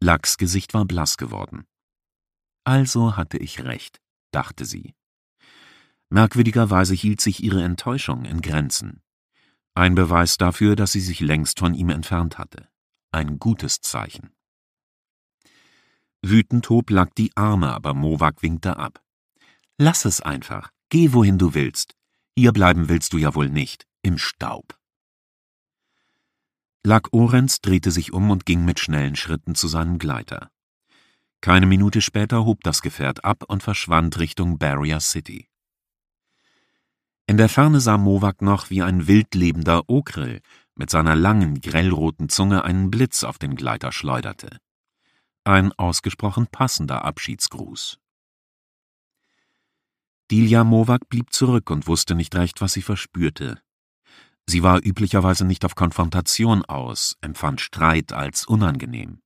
Lucks Gesicht war blass geworden. »Also hatte ich recht«, dachte sie. Merkwürdigerweise hielt sich ihre Enttäuschung in Grenzen. Ein Beweis dafür, dass sie sich längst von ihm entfernt hatte. Ein gutes Zeichen. Wütend hob Luck die Arme, aber Mowag winkte ab. »Lass es einfach. Geh, wohin du willst. Hier bleiben willst du ja wohl nicht. Im Staub.« Luck Orenz drehte sich um und ging mit schnellen Schritten zu seinem Gleiter. Keine Minute später hob das Gefährt ab und verschwand Richtung Barrier City. In der Ferne sah Mowag noch, wie ein wildlebender Okrill mit seiner langen, grellroten Zunge einen Blitz auf den Gleiter schleuderte. Ein ausgesprochen passender Abschiedsgruß. Dilja Mowag blieb zurück und wusste nicht recht, was sie verspürte. Sie war üblicherweise nicht auf Konfrontation aus, empfand Streit als unangenehm.